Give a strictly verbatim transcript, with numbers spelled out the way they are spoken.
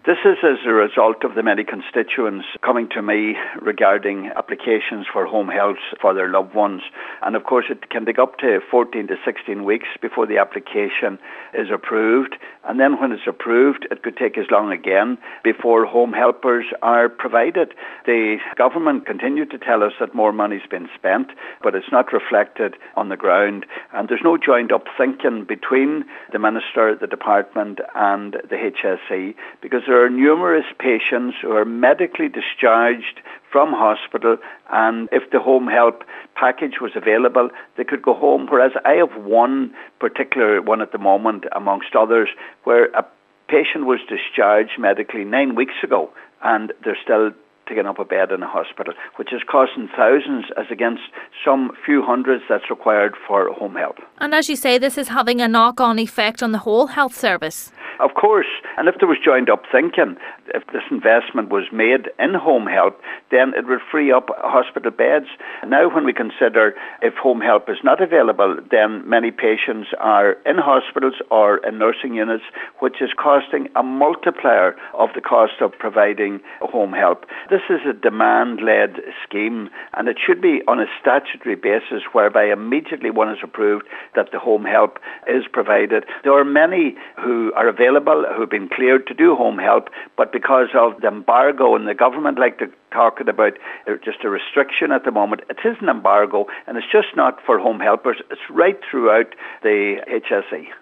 This is as a result of the many constituents coming to me regarding applications for home health for their loved ones. And of course it can take up to fourteen to sixteen weeks before the application is approved. And then when it's approved, it could take as long again before home helpers are provided. The government continue to tell us that more money's been spent, but it's not reflected on the ground. And there's no joined up thinking between the Minister, the Department and the H S E, because there are numerous patients who are medically discharged from hospital, and if the home help package was available, they could go home. Whereas I have one particular one at the moment, amongst others, where a patient was discharged medically nine weeks ago, and they're still taking up a bed in a hospital, which is costing thousands as against some few hundreds that's required for home help. And as you say, this is having a knock-on effect on the whole health service. Of course, and if there was joined up thinking, if this investment was made in home help, then it would free up hospital beds. Now when we consider if home help is not available, then many patients are in hospitals or in nursing units, which is costing a multiplier of the cost of providing home help. This is a demand-led scheme, and it should be on a statutory basis whereby immediately one is approved that the home help is provided. There are many who are available who have been cleared to do home help, but because of the embargo, and the government like to talk about just a restriction at the moment, it is an embargo, and it's just not for home helpers, it's right throughout the H S E.